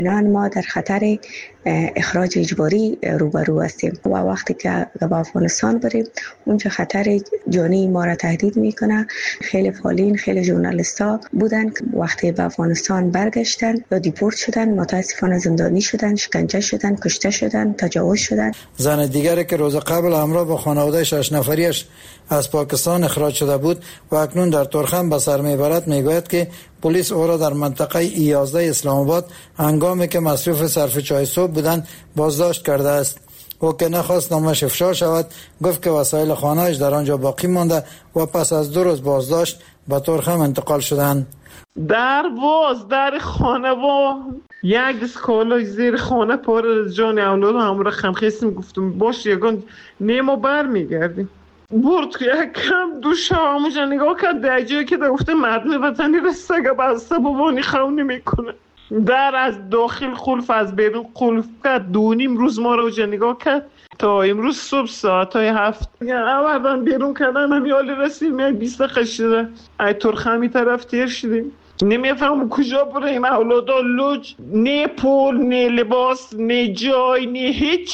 الان ما در خطر اخراج اجباری روبرو هستیم و وقتی که به افغانستان بریم اونجا خطر جانی ما را تهدید میکنه. خیلی فعالین، خیلی ژورنالیستا بودن که وقتی به افغانستان برگشتن یا دیپورت شدن، متاسفانه زندانی شدن، شکنجه شدن، کشته شدن، تجاوز شدن. زن دیگری که روز قبل همراه با خانواده 6 نفریش از پاکستان اخراج شده بود و اکنون در ترخم به سر میبرد میگوید که پلیس او را در منطقه E11 اسلام آباد هنگامی که مصروف صرف چای صبح بودند بازداشت کرده است. او که نخواست نامش افشا شود گفت که وسایل خانه‌اش در آنجا باقی مانده و پس از 2 روز بازداشت به ترخم انتقال شدند. در خانه و یک دست کالای زیر خانه پر از جان اولاد همراه خمخیستیم. گفتم باش یگان نیمو بر میگردیم. برد یک کم دوش همونجا نگاه کرد در جایی که در گفته مردم وطنی رسته بسته بابانی خونی میکنه. در از داخل خلف از بیرون خلف کرد. 2.5 روز ما رو جا نگاه کرد تا امروز صبح ساعتای 7 آوردن بیرون کردن. همی حالی رسیدیم یک 20 دقیقه شده ای ترخمی طرف تیر شدیم. نمیفهم کجا بریم. اولادا لوج، نه پول، نه لباس، نه جای، نه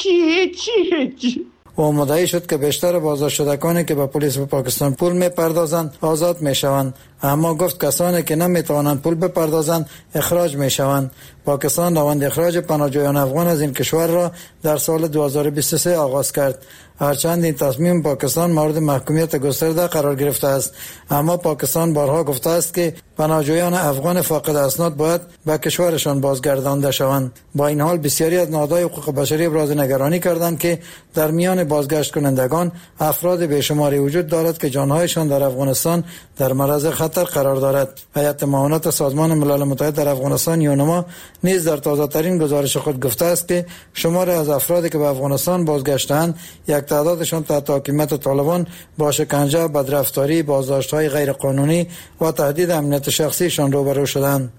هیچی. او مدعی شد که بیشتر بازداشت شدگانی که به پلیس پاکستان پول میپردازند آزاد میشوند، اما گفت کسانی که نمیتوانند پول بپردازند اخراج میشوند. پاکستان روند اخراج پناهجویان افغان از این کشور را در سال 2023 آغاز کرد. هرچند این تصمیم پاکستان مورد محکومیت گسترده قرار گرفته است، اما پاکستان بارها گفته است که پناهجویان افغان فاقد اسناد باید به کشورشان بازگردانده شوند. با این حال بسیاری از نهادهای حقوق بشری ابراز نگرانی کردند که در میان بازگشت کنندگان افراد بیشماری وجود دارد که جانهایشان در افغانستان در معرض خطر قرار دارد. هیئت معاونت سازمان ملل متحد در افغانستان یونما نیز در تازه‌ترین گزارش خود گفته است که شمار از افرادی که به افغانستان بازگشتند یک تعدادشان تحت حاکمیت طالبان با شکنجه، بدرفتاری، بازداشت‌های غیرقانونی و تهدید امنیت شخصیشان روبرو شدند.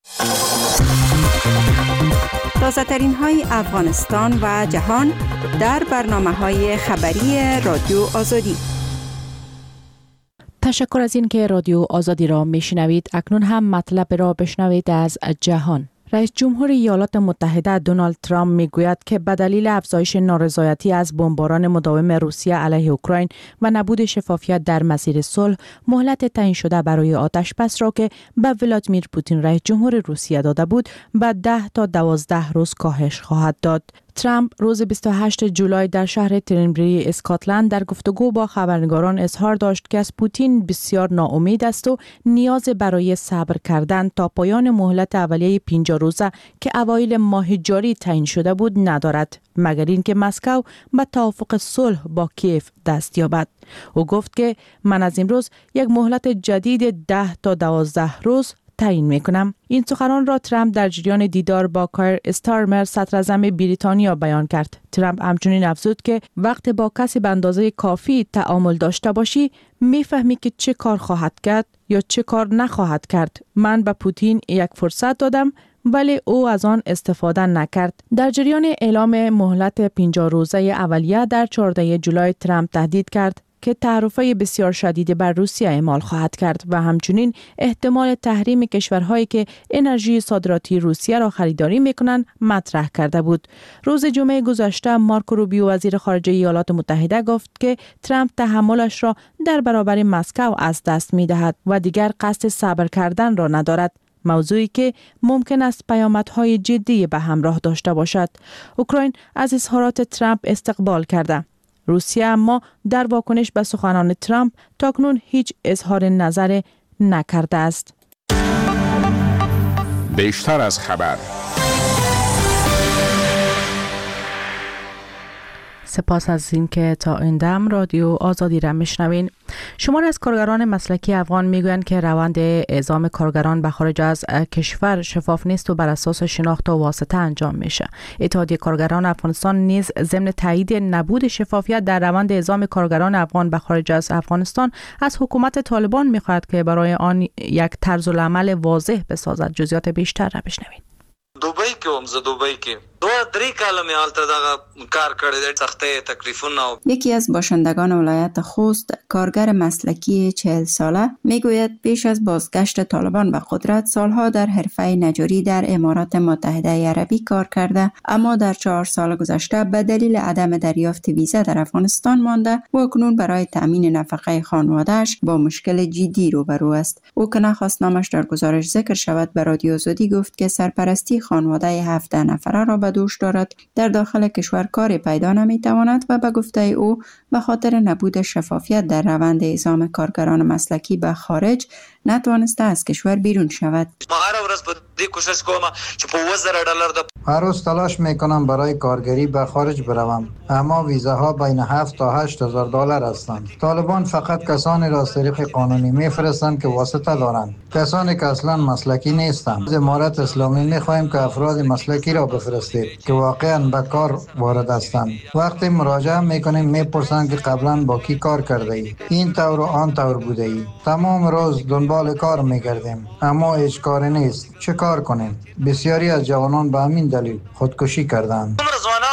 تازه‌ترین های افغانستان و جهان در برنامه‌های خبری رادیو آزادی. تشکر از این که رادیو آزادی را میشنوید. اکنون هم مطلب را بشنوید از جهان. رئیس جمهور ایالات متحده دونالد ترامپ میگوید که به دلیل افزایش نارضایتی از بمباران مداوم روسیه علیه اوکراین و نبود شفافیت در مسیر صلح، مهلت تعیین شده برای آتشبس را که به ولادیمیر پوتین رئیس جمهور روسیه داده بود به 10 تا 12 روز کاهش خواهد داد. ترامپ روز 28 جولای در شهر ترینبری اسکاتلند در گفتگو با خبرنگاران اظهار داشت که از پوتین بسیار ناامید است و نیاز برای صبر کردن تا پایان مهلت اولیه 50 روزه که اوایل ماه جاری تعیین شده بود ندارد، مگر اینکه مسکو به توافق صلح با کیف دست یابد. او گفت که من از امروز یک مهلت جدید 10 تا 12 روز تعیین میکنم. این سخنان را ترامپ در جریان دیدار با کایر استارمر صدراعظم بریتانیا بیان کرد. ترامپ همچنین افزود که وقتی با کسی به اندازه کافی تعامل داشته باشی میفهمی که چه کار خواهد کرد یا چه کار نخواهد کرد. من به پوتین یک فرصت دادم ولی او از آن استفاده نکرد. در جریان اعلام مهلت 50 روزه اولیه در 14 جولای ترامپ تهدید کرد که تعرفه بسیار شدید بر روسیه اعمال خواهد کرد و همچنین احتمال تحریم کشورهایی که انرژی صادراتی روسیه را خریداری میکنند مطرح کرده بود. روز جمعه گذشته مارکو روبیو وزیر خارجه ایالات متحده گفت که ترامپ تحملش را در برابر مسکو از دست میدهد و دیگر قصد صبر کردن را ندارد، موضوعی که ممکن است پیامدهای جدی به همراه داشته باشد. اوکراین از اظهارات ترامپ استقبال کرده. روسیه اما در واکنش به سخنان ترامپ تاکنون هیچ اظهار نظر نکرده است. بیشتر از خبر. سپاس از این که تا این دم رادیو آزادی را میشنوین. شماری از کارگران مسلکی افغان میگویند که روند اعزام کارگران به خارج از کشور شفاف نیست و بر اساس شناخت و واسطه انجام میشه. اتحادیه کارگران افغانستان نیز ضمن تایید نبود شفافیت در روند اعزام کارگران افغان به خارج از افغانستان از حکومت طالبان میخواهد که برای آن یک طرزالعمل واضح بسازد. جزئیات بیشتر را بشنوید. دوبی کې هم زه دوبی کې 2 3 کال مې حالت دغه کار کړی د سختۍ تکلیفونه. یکی از باشندگان ولایت خوست، کارگر مسلکی 40 ساله، میگوید پیش از بازگشت طالبان به قدرت سالها در حرفه نجاری در امارات متحده عربی کار کرده، اما در 4 سال گذشته به دلیل عدم دریافت ویزا در افغانستان مانده و اکنون برای تامین نفقه خانواده‌اش با مشکل جدی روبرو است. او که نخواست نامش در گزارش ذکر شود به رادیو آزادی گفت که سرپرستی خانواده 17 نفره را به دوش دارد، در داخل کشور کاری پیدا نمی‌تواند و به گفته او به خاطر نبود شفافیت در روند اعزام کارگران مسلکی به خارج نتوانسته از کشور بیرون شود. ما هر ورځ په دې کوشش کوم چې په $1000 هر روز تلاش میکنم برای کارگری به خارج بروم، اما ویزاها بین 7 تا 8000 دلار هستند. طالبان فقط کسانی را از طریق قانونی میفرستند که واسطه دارند، کسانی که اصلا مسلکی نیستند. از امارت اسلامی میخواهیم که افراد مسلکی را بفرستید که واقعا به کار وارد هستند. وقتی مراجعه میکنیم میپرسند که قبلا با کی کار کرده ای، این طور و آن طور بوده ای. تمام روز دنبال کار میگردیم اما هیچ کاری نیست. چه کار کنیم؟ بسیاری از جوانان به همین دلیل خودکشی کردند.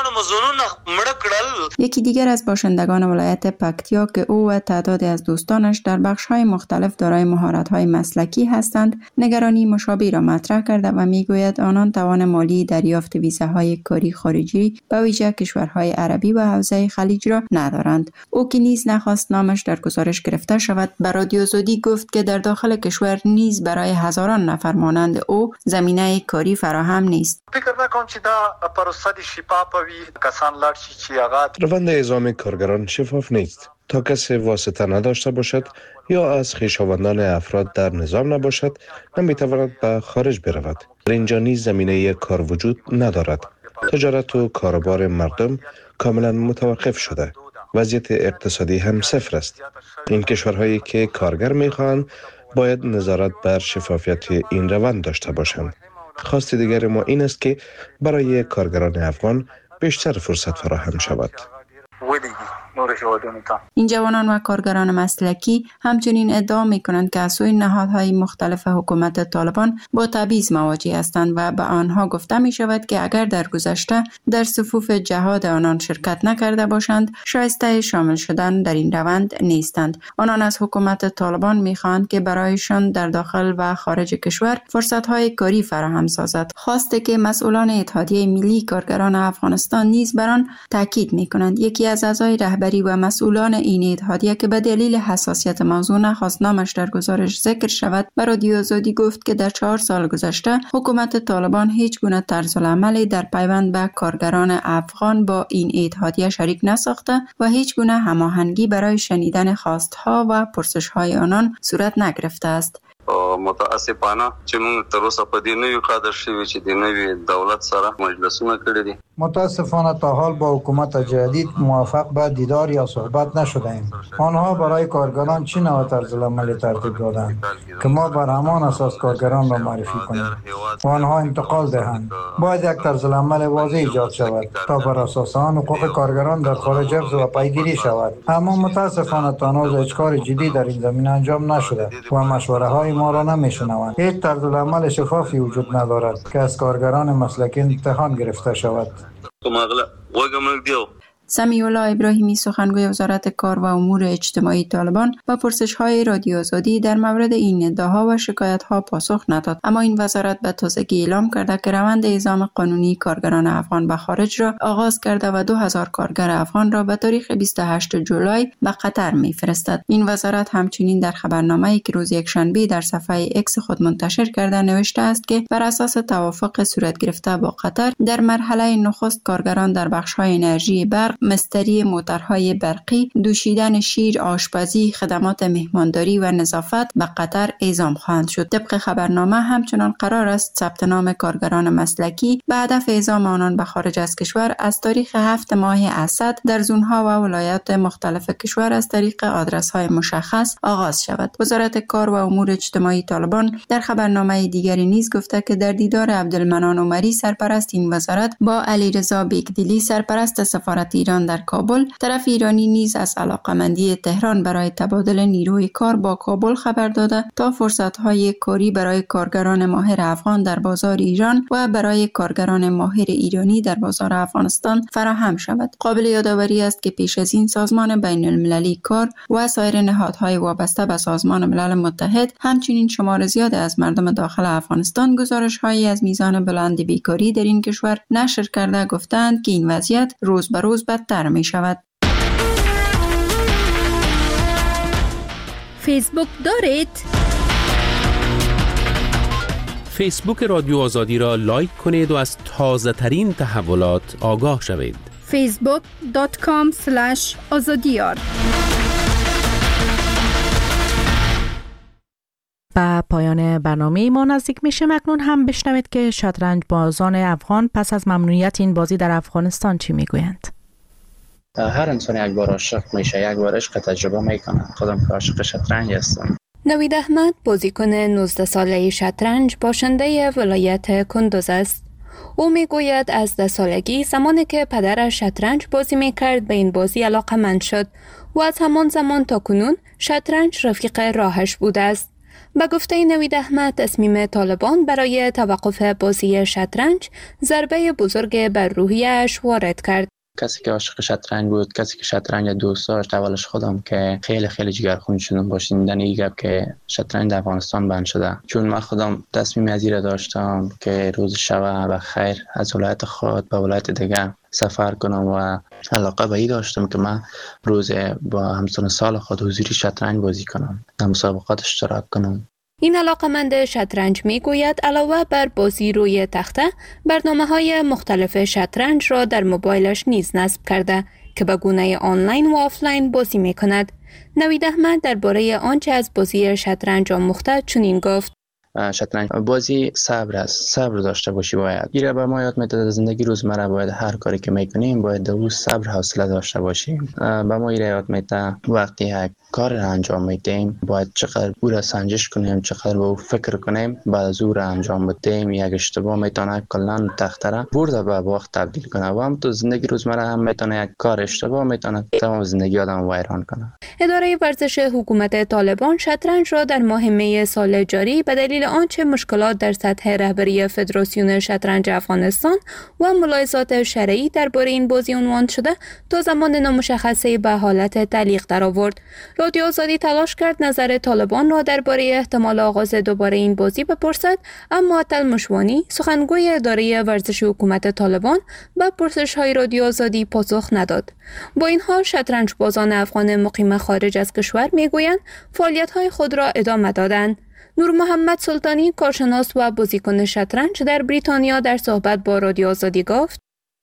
یکی دیگر از باشندگان ولایت پکتیا که او و تعدادی از دوستانش در بخش‌های مختلف دارای مهارت‌های مسلکی هستند، نگرانی مشابه را مطرح کرده و میگوید آنان توان مالی دریافت ویزاهای کاری خارجی به ویژه کشورهای عربی و حوزه خلیج را ندارند. او که نیز نخواست نامش در گزارش گرفته شود به رادیو آزادی گفت که در داخل کشور نیز برای هزاران نفر مانند او زمینه کاری فراهم نیست. فکر نکنم چې دا پروسه شفافه وي، کسان لاړ شي چې هغه روند اعزام کارگران شفاف نیست. تا کسی واسطه نداشته باشد یا از خویشاوندان افراد در نظام نباشد نمیتواند به خارج برود. در اینجا نیز زمینه کار وجود ندارد. تجارت و کاروبار مردم کاملا متوقف شده. وضعیت اقتصادی هم صفر است. این کشورهایی که کارگر میخواهند باید نظارت بر شفافیت این روند داشته باشند. خواست دیگر ما این است که برای کارگران افغان بیشتر فرصت فراهم شود. این جوانان و کارگران مسلکی همچنین ادعا می‌کنند که از سوی نهادهای مختلف حکومت طالبان با تبعیض مواجه هستند و به آنها گفته می شود که اگر در گذشته در صفوف جهاد آنان شرکت نکرده باشند شایسته شامل شدن در این روند نیستند. آنان از حکومت طالبان می‌خواهند که برایشان در داخل و خارج کشور فرصت‌های کاری فراهم سازد. خواسته که مسئولان اتحادیه ملی کارگران افغانستان نیز بر آن تاکید می‌کنند. یکی از اعضای رهبری و مسئولان این اتحادیه که به دلیل حساسیت موضوع نخواست نامش در گزارش ذکر شود به رادیو آزادی گفت که در 4 سال گذشته حکومت طالبان هیچ گونه طرزالعملی در پیوند به کارگران افغان با این اتحادیه شریک نساخته و هیچ گونه هماهنگی برای شنیدن خواستها و پرسش‌های آنان صورت نگرفته است. متاسفانه چې موږ تر اوسه په دې نوي قادر شوي چې د نوي دولت سره مجلسونه کړي دي. متاسفانه تا حال با حکومت جدید موافق به دیدار یا صحبت نشده‌ایم. آنها برای کارگران چه نوع طرزالعمل ترتیب دادند که ما بر همان اساس کارگران را معرفی کنیم و آنها انتقال دهند. باید یک طرزالعمل واضح ایجاد شود تا بر اساس آن حقوق کارگران در خارج حفظ و پیگیری شود. اما متاسفانه تا هنوز هیچ کار جدی در این زمینه انجام نشده و مشوره‌های ما را نمیشنوند. هیچ طرزالعمل شفافی وجود ندارد که از کارگران مسلکی امتحان گرفته شود. سمیع الله ابراهیمی سخنگوی وزارت کار و امور اجتماعی طالبان با پرسش‌های رادیو آزادی در مورد این ادعاها و شکایت‌ها پاسخ نداد، اما این وزارت به تازگی اعلام کرده که روند اعزام قانونی کارگران افغان به خارج را آغاز کرده و 2000 کارگر افغان را به تاریخ 28 جولای به قطر می‌فرستد. این وزارت همچنین در خبرنامه‌ای که روز یکشنبه در صفحه اکس خود منتشر کرده نوشته است که بر اساس توافق صورت گرفته با قطر در مرحله نخست کارگران در بخش‌های انرژی برق، مستری موتورهای برقی، دوشیدن شیر، آشپزی، خدمات مهمانداری و نظافت به قطر اعزام خواهند شد. طبق خبرنامه همچنان قرار است ثبت نام کارگران مسلکی به هدف اعزام آنان به خارج از کشور از تاریخ 7 ماه اسد در زونها و ولایات مختلف کشور از طریق آدرس‌های مشخص آغاز شود. وزارت کار و امور اجتماعی طالبان در خبرنامه دیگری نیز گفته که در دیدار عبدالمنان عمری سرپرست این وزارت با علیرضا بیگدلی سرپرست سفارت ایران در کابل، طرف ایرانی نیز از علاقمندی تهران برای تبادل نیروی کار با کابل خبر داده تا فرصت‌های کاری برای کارگران ماهر افغان در بازار ایران و برای کارگران ماهر ایرانی در بازار افغانستان فراهم شود. قابل یادآوری است که پیش از این سازمان بین المللی کار و سایر نهادهای وابسته به سازمان ملل متحد همچنین شمار زیاد از مردم داخل افغانستان گزارش‌هایی از میزان بلند بیکاری در این کشور نشر کرده گفتند که این وضعیت روز به روز بدتر می شود. فیسبوک دارید؟ فیسبوک رادیو آزادی را لایک کنید و از تازه ترین تحولات آگاه شوید. facebook.com/azadiyar. با پایان برنامه ما نزدیک میشیم. اکنون هم بشنوید که شطرنج بازان افغان پس از ممنوعیت این بازی در افغانستان چی میگویند. هر انسان یک بار عاشق میشه، یک بار عشق تجربه میکنه. خودم که عاشق شطرنج هستم. نوید احمد بازیکن 19 ساله شطرنج باشنده ولایت کندوز است. او میگوید از 10 سالگی زمانی که پدرش شطرنج بازی میکرد به این بازی علاقه‌مند شد و از همان زمان تا کنون شطرنج رفیق راهش بوده است. به گفته نوید احمد، تصمیم طالبان برای توقف بازی شطرنج ضربه بزرگ بر روحیه‌اش وارد کرد. کسی که عاشق شطرنج بود، کسی که شطرنج دوست داشت، اولش خودم که خیلی جگرخون شدم با شنیدن این گپ که شطرنج در افغانستان بند شده، چون من خودم تصمیم از این داشتم که روز شب و خیر از ولایت خود به ولایت دیگه سفر کنم و علاقه به این داشتم که من روز با همسن سال خود حضوری شطرنج بازی کنم، در مسابقات اشتراک کنم. این علاقمند شطرنج میگوید علاوه بر بازی روی تخته، برنامه‌های مختلف شطرنج را در موبایلش نیز نصب کرده که به گونه آنلاین و آفلاین بازی میکند. نوید احمد درباره آنچه از بازی شطرنج آموخته چنین گفت: شطرنج بازی صبر است، صبر داشته باشی. باید ایره به ما یاد میداد زندگی روزمره باید هر کاری که میکنیم باید در روز صبر حوصله داشته باشیم. به ما ایره یاد میده وقتی یک کار را انجام میدیم باید چقدر او را سنجش کنیم، چقدر به او فکر کنیم، بعد از او را انجام بدیم. یک اشتباه میتونه کلا تخته را برده به وقت تبدیل کنه و هم تو زندگی روزمره هم میتونه یک کار اشتباه میتونه تمام زندگی آدم ویران کنه. اداره ورزش حکومت طالبان شطرنج را در ماه می سال جاری به دلیل آنچه مشکلات در سطح رهبری فدراسیون شطرنج افغانستان و ملاحظات شرعی درباره این بازی عنوان شده تا زمان نامشخصی به حالت تعلیق درآورد. رادیو آزادی تلاش کرد نظر طالبان را درباره احتمال آغاز دوباره این بازی بپرسد، اما عطل مشوانی سخنگوی اداره ورزش حکومت طالبان به پرسش‌های رادیو آزادی پاسخ نداد. با این حال شطرنج بازان افغان مقیم خارج از کشور میگویند فعالیت‌های خود را ادامه دادند. نور محمد سلطانی کارشناس و بازیکن شطرنج در بریتانیا در صحبت با رادیو آزادی گفت: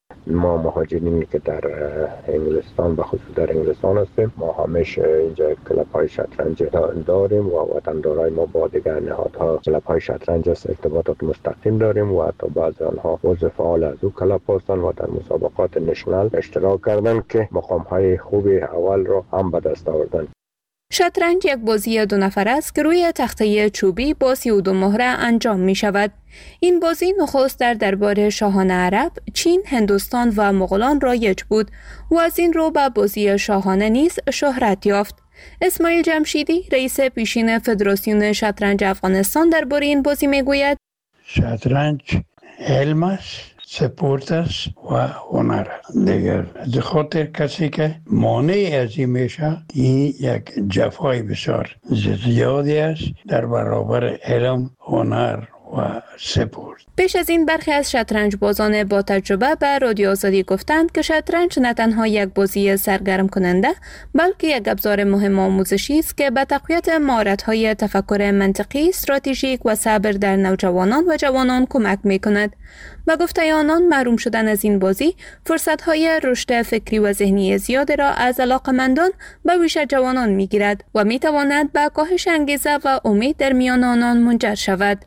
ما مهاجرینی که در انگلستان و خصوص در انگلستان هستیم، ما همیشه اینجا کلاب های شطرنج داریم و وطندارای ما با دیگر نهادها کلاب های شطرنج است ارتباطات مستقیم داریم و حتی بعضی آنها عضو فعال از او کلاب هستند و در مسابقات نشنال اشتراک کردن که مقام های خوب اول را هم به دست آوردن. شطرنج یک بازی 2 نفره است که روی تخته چوبی با 32 مهره انجام می شود. این بازی نخست در دربار شاهان عرب، چین، هندوستان و مغولان رایج بود و از این رو به بازی شاهانه نیز شهرت یافت. اسماعیل جمشیدی رئیس پیشین فدراسیون شطرنج افغانستان درباره این بازی می گوید: شطرنج علم است، سپورت است و هنر دیگر. از خاطر کسی که مانع از این میشه، این یک جفای بسیار زیادی است در برابر علم، هنر و سپورت. پیش از این برخی از شطرنج بازان با تجربه به رادیو آزادی گفتند که شطرنج نه تنها یک بازی سرگرم کننده بلکه یک ابزار مهم آموزشی است که به تقویت مهارت‌های تفکر منطقی، استراتژیک و صبر در نوجوانان و جوانان کمک می‌کند. به گفته آنان محروم شدن از این بازی فرصت‌های رشد فکری و ذهنی زیاد را از علاقه‌مندان به ویژه جوانان می‌گیرد و می‌تواند به کاهش انگیزه و امید در میان آنان منجر شود.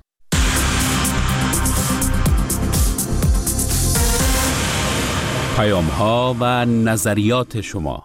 پیام‌ها و نظریات شما.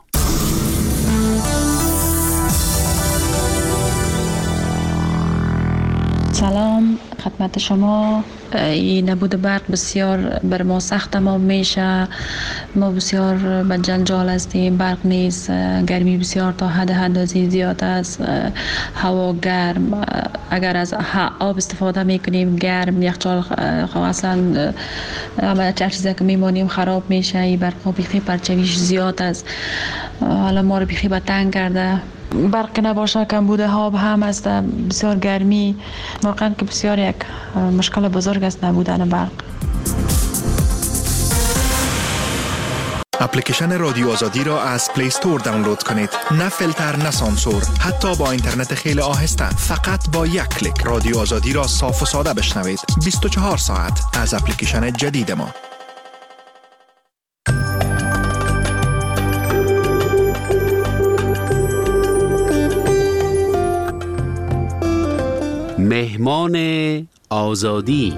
سلام خدمت شما این نبود برق بسیار بر ما سخت تمام میشه. ما بسیار به جنجال هستیم. برق نیست، گرمی بسیار تا حد اندازه زیاد است، هوا گرم. اگر از آب استفاده میکنیم گرم، یخچال اصلا همه چیزی که میمانیم خراب میشه. این برق بیخی پرچویش زیاد است. حالا ما رو بیخی به تنگ کرده. برق نباشه کمبود آب هم است، بسیار گرمی. واقعا که بسیار یک مشکل بزرگ است نبودن برق. اپلیکیشن رادیو آزادی را از پلی استور دانلود کنید. نه فیلتر نه سانسور، حتی با اینترنت خیلی آهسته. فقط با یک کلیک رادیو آزادی را صاف و ساده بشنوید. 24 ساعت از اپلیکیشن جدید ما. مهمان آزادی.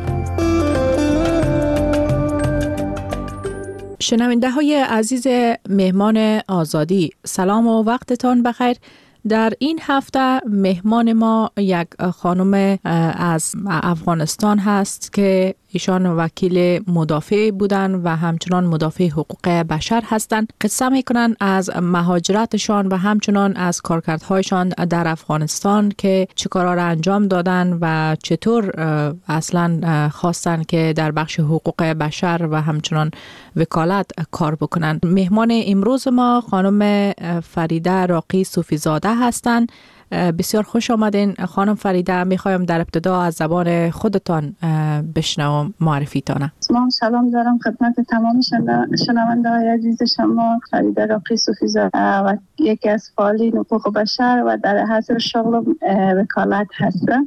شنونده های عزیز مهمان آزادی، سلام و وقتتان بخیر. در این هفته مهمان ما یک خانم از افغانستان هست که ایشان وکیل مدافع بودن و همچنان مدافع حقوق بشر هستند. قصه میکنن از مهاجرتشان و همچنان از کارکردهایشان در افغانستان که چه کارا را انجام دادن و چطور اصلا خواستن که در بخش حقوق بشر و همچنان وکالت کار بکنن. مهمان امروز ما خانم فریده راقی صوفی زاده هستند. بسیار خوش آمدین خانم فریده. میخوایم در ابتدا از زبان خودتان بشنوم معرفیتان. سلام دارم خدمت تمام شنونده های عزیز شما. فریده راقی صوفی زاده و یکی از فعالین حقوق بشر و در حاصل شغل وکالت هستم.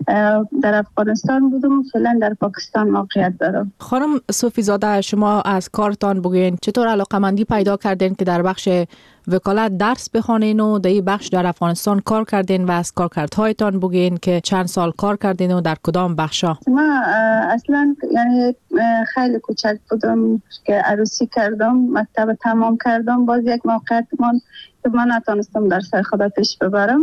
در افغانستان بودم و فعلا در پاکستان موقعیت دارم. خانم صوفی زاده، شما از کارتان بگوین چطور علاقه‌مندی پیدا کردین که در بخش وکالت درس بخوانین و در این بخش در افغانستان کار کردین و از کارکردهایتان بگین که چند سال کار کردین و در کدام بخشا؟ ما اصلا یعنی خیلی کوچک بودم که عروسی کردم، مکتب تمام کردم. باز یک موقعیت که من نتونستم درس خدا پیش ببرم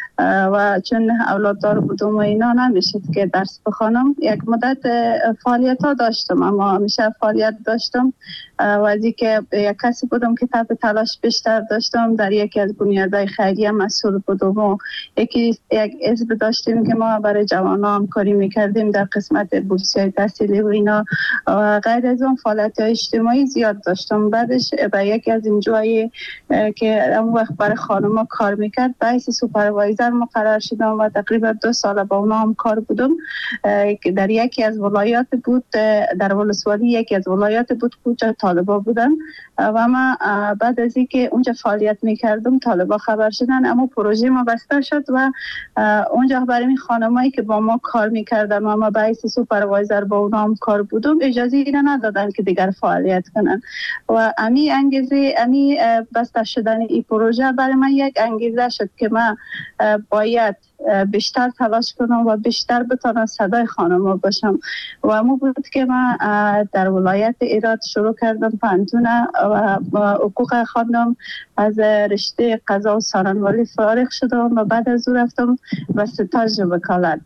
و چون اولاد دار بودم و اینا نمیشد که درس بخوانم. یک مدت فعالیت ها داشتم، اما همیشه فعالیت داشتم و از اینکه یک کسی بودم که تحت تلاش بیشتر داشتم. در یکی از بنیادهای خیریه مسئول بودم و یک حزب داشتیم که ما برای جوانان همکاری میکردیم در قسمت بورسیه تحصیلی و اینا و غیر از اون فعالیت های اجتماعی زیاد داشتم. بعدش به یکی از این جایی که اون وقت برای خانم ها کار میکرد به حیث سوپروایزر مقرر شدم و تقریبا 2 سال با اونا هم کار بودم که در یکی از ولایات بود، در ولسوالی یکی از ولایات بود کجا طالبا بودن و ما بعد از اینکه اونجا فعالیت میکردم طالبا خبر شدن، اما پروژه ما بسته شد و اونجا برای خانمایی که با ما کار میکردن و ما به حیث سوپروایزر با اونا هم کار بودم اجازه اینا ندادن که دیگر فعالیت کنن و امی انگیزه امی بسته شدن این پروژه برای من یک انگیزه شد که من باید بیشتر تلاش کنم و بیشتر بتونم صدای خانم‌ها باشم و امو بود که من در ولایت ایراد شروع کردم پانتونه و حقوق خواندم. از رشته قضا و سارنوالی فارغ شدم و بعد از اون رفتم و ستاژ وکالت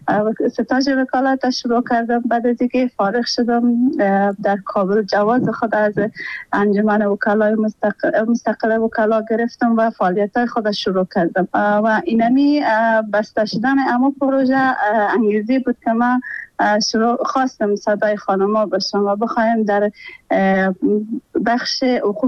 شروع کردم. بعد از اینکه فارغ شدم در کابل جواز خود از انجمن وکلای مستقل وکلا گرفتم و فعالیت‌های خود شروع کردم و اینمی بسته شدن اما پروژه انگیزی بود که من خواستم صدای خانم‌ها باشم و بخوایم در بخش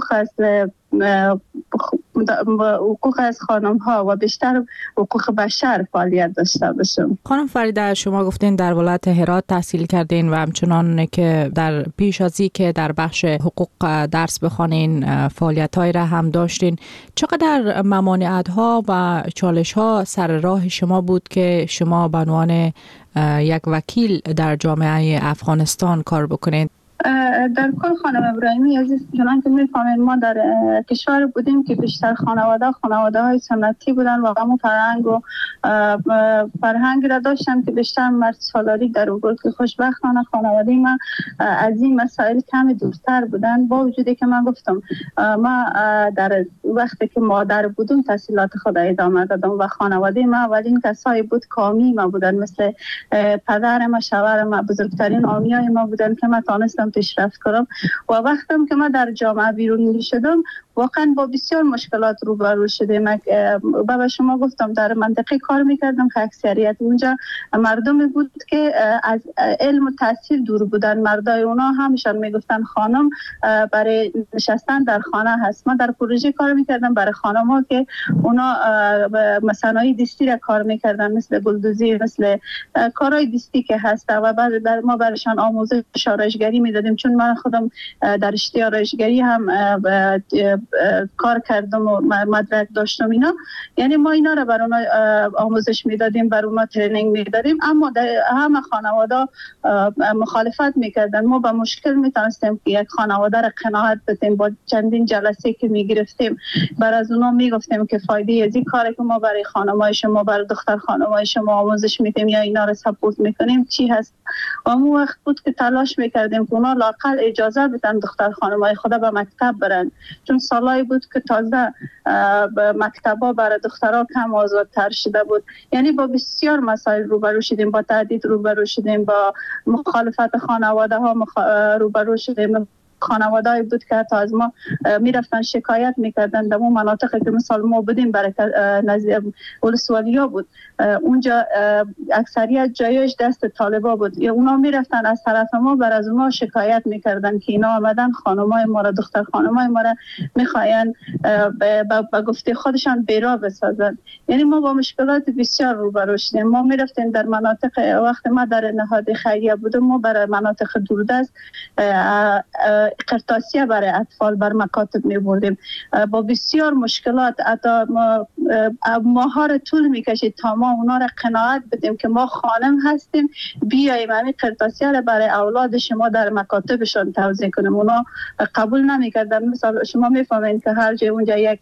حقوق از خانم‌ها و بیشتر حقوق بشر فعالیت داشته باشم. خانم فریده، شما گفتین در ولایت هرات تحصیل کردین و همچنان که در پیش از این که در بخش حقوق درس بخوانین فعالیت‌های را هم داشتین. چقدر ممانعت‌ها و چالش‌ها سر راه شما بود که شما به عنوان یک وکیل در جامعه افغانستان کار بکنید؟ در کل خانم ابراهیمی عزیز، چنان که می‌فهمید ما در کشور بودیم که بیشتر خانواده های سنتی بودن و همون فرهنگ را داشتن که بیشتر مرد سالاری در بود که خوشبختانه خانواده من از این مسائل کمی دورتر بودن. با وجودی که من گفتم ما در وقتی که مادر بودم تحصیلات خود ادامه دادم و خانواده ما اولین کسایی بود کامی ما بودن، مثل پدر ما، شوهر ما، بزرگترین آمیای ما بودن که من تانستم پیشرفت کنم. و وقتم که من در جامعه بیرون شدم واقعا با بسیار مشکلات روبرو شدم. به شما گفتم در منطقه کار میکردم که اکثریت اونجا مردمی بود که از علم و تحصیل دور بودن. مردای اونا همشان میگفتن خانم برای نشستن در خانه هست. ما در پروژه کار میکردم برای خانم ها که اونا صنایع دستی را کار میکردن، مثل گلدوزی، مثل کارهای دستی که هست و بعد ما برایشان آموزش آرایشگری میدادیم، چون من خودم در رشته آرایشگری هم کار کردم و مدرک داشتم اینا. یعنی ما اینا را برای اونا آموزش میدادیم، برای اونا ترینینگ میدادیم، اما همه خانواده مخالفت میکردن. ما با مشکل میتونستیم که یک خانواده را قناعت بدیم. با چندین جلسه که میگرفتیم برای از اونا میگفتیم که فایده از این کاری که ما برای خانمای شما، برای دختر خانمای شما آموزش میدیم یا اینا را سپورت میکنیم چی هست. و اون وقت بود که تلاش میکردیم که اونا لااقل اجازه بدن دختر خانمای خدا به مکتب برن، چون سالایی بود که تازه مکتبا برای دخترها کم آزادتر شده بود. یعنی با بسیار مسائل روبرو شدیم، با تهدید روبرو شدیم، با مخالفت خانواده ها روبرو شدیم. خانواده‌ای بود که حتی از ما میرفتن شکایت میکردن در اون مناطقی که مثال ما بودیم برای نزدیک ولسوالیا بود، اونجا اکثریت جایش دست طالبا بود. اونا میرفتن از طرف ما بر از اونا شکایت میکردن که اینا آمدن خانمای ما را، دختر خانمای ما را میخواین با گفته خودشان بیرا بسازن. یعنی ما با مشکلات بسیار روبرو شدیم. ما میرفتیم در مناطق، وقت ما در نهاد خیریه بودم، ما برای مناطق دوردست قرطاسیه برای اطفال بر مکاتب می بردیم. با بسیار مشکلات حتی ماها را طول می کشید تا ما اونا را قناعت بدیم که ما خانم هستیم، بیاییم همین قرطاسیه را برای اولاد شما در مکاتبشان توزیع کنیم. اونا قبول نمی کردن. مثلا شما می فهمین که هر جای اونجا یک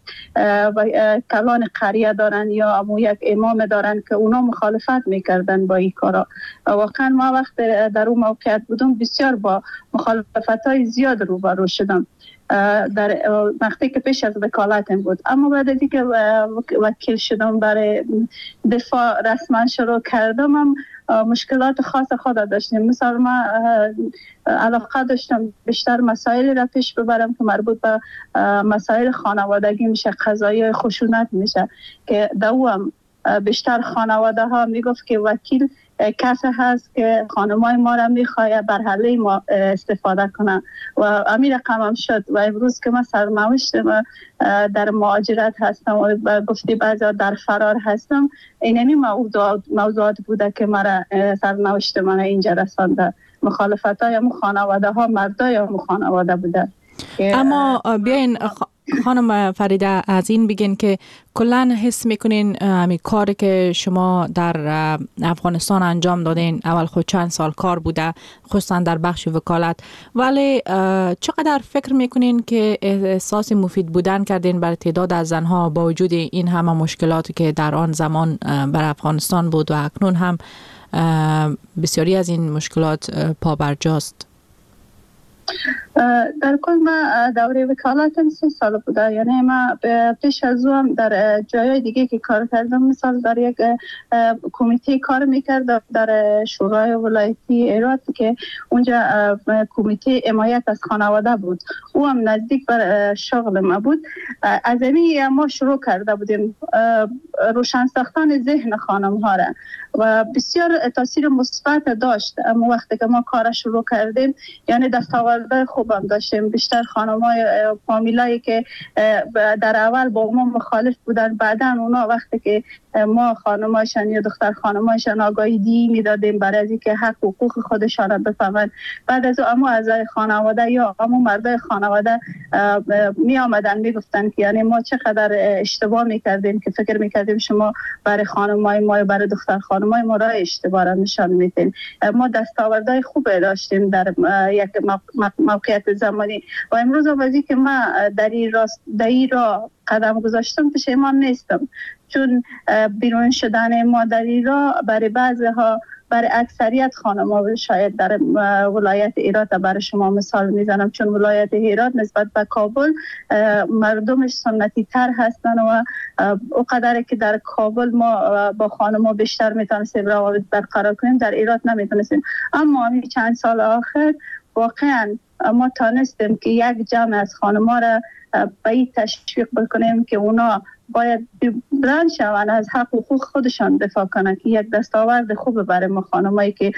کلان قریه دارن یا یک امام دارن که اونا مخالفت می کردن با این کارا. واقعا ما وقت در اون موقعیت بودم بسیار با مخالفت های زیاد روبرو شدم در وقتی که پیش از وکالتم بود. اما بعد از اینکه وکیل شدم برای دفاع رسما شروع کردم، هم مشکلات خاص خود داشتیم. مثلا ما علاقه داشتم بیشتر مسائل را پیش ببرم که مربوط به مسائل خانوادگی میشه، قضایی خشونت میشه، که دوام بیشتر خانواده ها میگفت که وکیل کسی هست که خانمای ما را میخواه بر حله ما استفاده کنه و امیر رقم شد. و امروز که من سرنوشت در مهاجرت هستم و گفتی بعضا در فرار هستم، اینمی موضوعات بوده که مرا سرنوشت من اینجا رسانده. مخالفت های همون خانواده ها، مردای همون خانواده بوده. اما بیاین خانم فریده از این بگین که کلن حس میکنین همین کاری که شما در افغانستان انجام دادین، اول خود چند سال کار بوده خصوصا در بخش وکالت، ولی چقدر فکر میکنین که احساس مفید بودن کردین برای تعداد از زنها با وجود این همه مشکلاتی که در آن زمان بر افغانستان بود و اکنون هم بسیاری از این مشکلات پابرجاست؟ در کل ما دوره وکالتم 3 سال بوده. یعنی ما پیش از اون در جای دیگه که کار کردم، مثلا در یک کمیته کار میکردم در شورای ولایتی ایرات که اونجا کمیته حمایت از خانواده بود، او هم نزدیک بر شغل ما بود. از همین ما شروع کرده بودیم روشن ساختن ذهن خانم ها را و بسیار تاثیر مثبت داشت. اما وقتی که ما کار شروع کردیم، یعنی دستاورد خوبم داشتیم. بیشتر خانم‌های فامیلایی که در اول با ما مخالف بودن، بعداً اونا وقتی که ما خانمایشان یا دختر خانمایشان آگاهی میدادیم برای از اینکه حق و حقوق خودشان را بفهمند. بعد از اما اعضای خانواده یا اما مردای خانواده می آمدن میگفتن که یعنی ما چقدر اشتباه میکردیم که فکر میکردیم شما برای خانمای ما یا برای دختر خانمای ما را اشتباه را نشان میدین. ما دستاوردهای خوب داشتیم در یک موقعیت زمانی و امروز آوازی که ما در این راه قدم گذاشتم پشیمان نیستم، چون بیرون شدن ما در این راه برای بعضها، برای اکثریت خانم‌ها شاید در ولایت هرات برای شما مثال میزنم، چون ولایت هرات نسبت به کابل مردمش سنتی تر هستن و اونقدر که در کابل ما با خانم‌ها بیشتر میتونستیم روابط برقرار کنیم در هرات نمیتونستیم. اما همین چند سال آخر واقعا ما تانستیم که یک جمع از خانم‌ها را به این تشویق بکنیم که اونا باید بلند شوند از حق و حقوق خودشان دفاع کنند، که یک دستاورد خوبه برای ما خانمایی که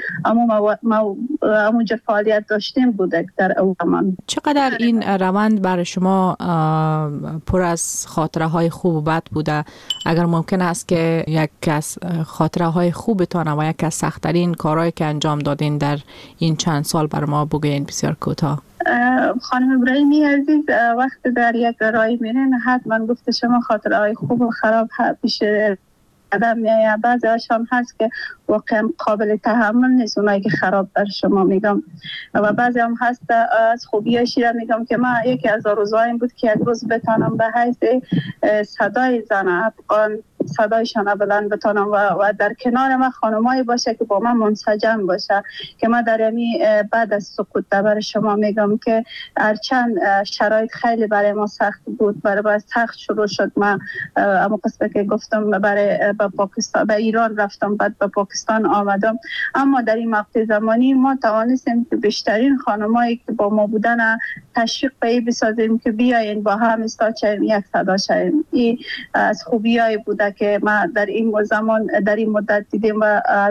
همونجا فعالیت داشتیم بوده در اون زمان. چقدر این روند برای شما پر از خاطره های خوب و بد بوده؟ اگر ممکن است که یک از خاطره های خوبتان و یک از سخت‌ترین کارهایی که انجام دادین در این چند سال برای ما بگوین بسیار کوتاه. خانم ابراهیمی عزیز، وقتی در یک رای میرین حتما گفته شما خاطره های خوب و خراب پیش قدم میآید. بعضی هاشون هست که واقعا قابل تحمل نیست، اونایی که خراب بر شما میگم، و بعضی هم هست از خوبیاشی را میگم که من یکی از آرزوهایم بود که یک روز بتانم به حیث صدای زن افغان صدایشان بلند بتانم و در کنار من خانمایی باشه که با من منسجم باشه، که من در بعد از سقوط بر شما میگم که هرچند شرایط خیلی برای ما سخت بود، برای سخت شروع شد. من اما قسمت که گفتم برای پاکستان به ایران رفتم، بعد به پاکستان آمدم، اما در این مقطع زمانی ما توانستیم که بیشترین خانمایی که با ما بودن تشویق به بسازیم که بیاین با هم استاد شویم، یک صدا شویم. این از خوبیایی بوده که ما در این زمان در این مدت دیدیم و از